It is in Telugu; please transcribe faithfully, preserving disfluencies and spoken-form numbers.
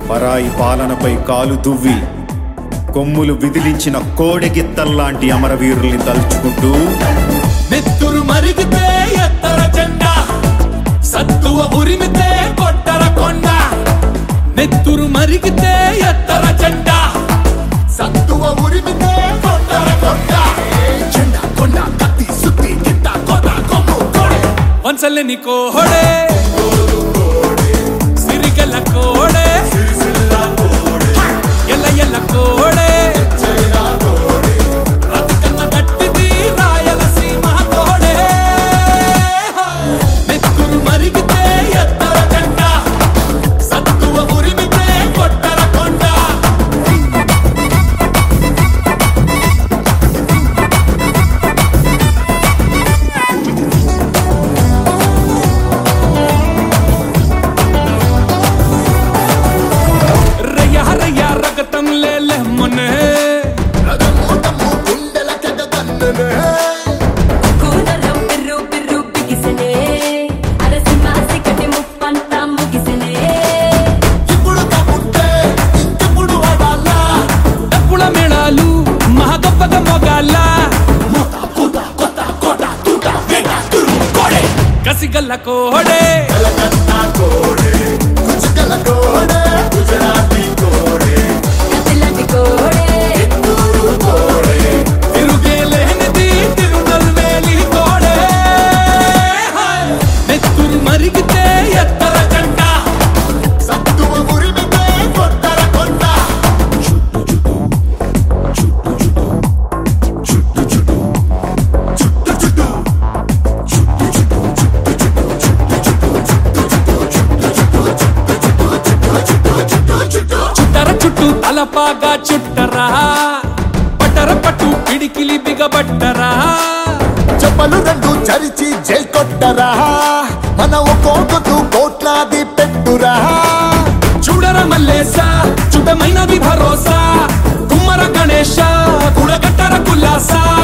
పరాయి పాలనపై కాలు దువ్వి కొమ్ములు విదిలించిన కోడెగిత్తల్లాంటి అమరవీరుల్ని తలుచుకుంటూ నెత్తురు మరిగితే ఎత్తర జెండా, సత్తువ ఉరిమితే కొట్టర కొండ. నెత్తురు మరిగితే ఎత్తర జెండా, సత్తువ ఉరిమితే కొట్టర కొండ. జెండా కొండ కత్తి సుత్తి గిట్ట కొట్ట కొమ్ము కోడే. వంచలేని కోడే సిరిగల కోడే, ఎల్ల ఎల్ల కోడే, రతికన్న గట్టిది రాయలసీమ కోడే. నెత్తురు మరిగితే ఎత్తర జెండా, సత్తువ ఉరిమితే కొట్టర కొండ. రయ్య రయ్య రగతం లేలే మొనే, రగము తమ్ము గుండెల కెగ కన్ననే. కూనరం పిర్రు పిర్రు బిగిసెనే, అరసింహాసి కటి ముప్పంతా ముగిసెనే. ఇప్పుడు కబుట్టే ఇంకెప్పుడు వాడాలా, డప్పుల మేళాలు మహా గొప్పగా మోగాల. మూత కూత కొత్త కోట తూట వేట తురుము కోడే. కసిగల్ల కోడే, కలకత్తా కోడే, కుచికల కోడే, గుజరాతీ కోడే, కసిలాంటి కోడే, ఎత్తూరు కోడే, తిరుగేలేనిది తిరునల్వేలి కోడే. నెత్తురు మరిగితే ఎత్తర జెండా, సత్తువ ఉరిమితే కొట్టర కొండ. చుట్టు చుట్టు చుట్టు చుట్టు చుట్టు చుట్టు చుట్టు చుట్టు చుట్టర చుట్టూ తలపాగా చుట్టరా, పట్టర పట్టు పిడికిలి బిగబట్టరా. చెప్పలు రెండు చరిచి జై కొట్టరా, మన ఒక్కొక్కరు కోట్లాది పెట్టురా. చూడర మల్లేశ చుట్టమైనది భరోసా, కుమ్మర గణేశ కూడగట్టర కుల్లాసా.